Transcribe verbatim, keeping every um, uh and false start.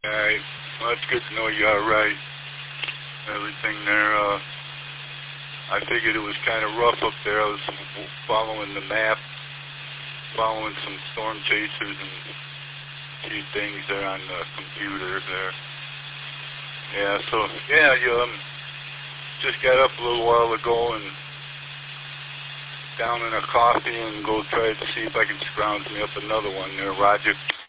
Alright, well, that's good to know you're alright. Everything there, uh, I figured it was kind of rough up there. I was following the map, following some storm chasers and a few things there on the computer there. Yeah, so, yeah, you um, just got up a little while ago and down in a coffee and go try to see if I can scrounge me up another one there, Roger.